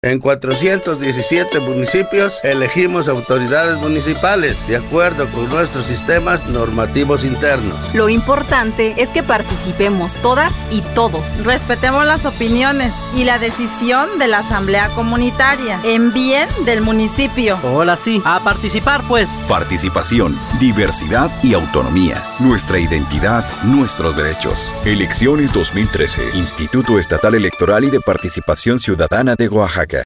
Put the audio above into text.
En 417 municipios elegimos autoridades municipales de acuerdo con nuestros sistemas normativos internos. Lo importante es que participemos todas y todos. Respetemos las opiniones y la decisión de la Asamblea Comunitaria en bien del municipio. Ahora sí, a participar pues. Participación, diversidad y autonomía. Nuestra identidad, nuestros derechos. Elecciones 2013. Instituto Estatal Electoral y de Participación Ciudadana de Oaxaca.